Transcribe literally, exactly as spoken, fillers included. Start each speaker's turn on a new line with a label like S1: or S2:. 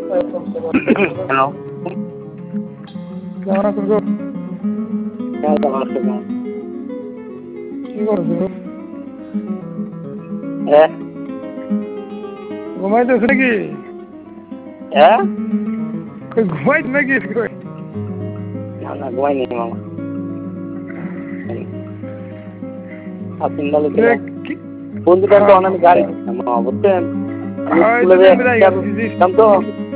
S1: Hello.
S2: কেমন আছেন গো?
S1: হ্যাঁ, ভালো আছি।
S2: কি করছো গো?
S1: হ্যাঁ।
S2: ঘুমাইতেছো নাকি?
S1: হ্যাঁ?
S2: কই ঘুমাইছ নাকি? কই?
S1: না না, ঘুমাইনি মামা। আপনি বলে
S2: এ কি?
S1: বন্ধুটা তো অনেক গাড়ি মামা, বুঝছেন? আমি স্কুলে
S2: হয়তো
S1: যে
S2: তুমি রাইগা
S1: তো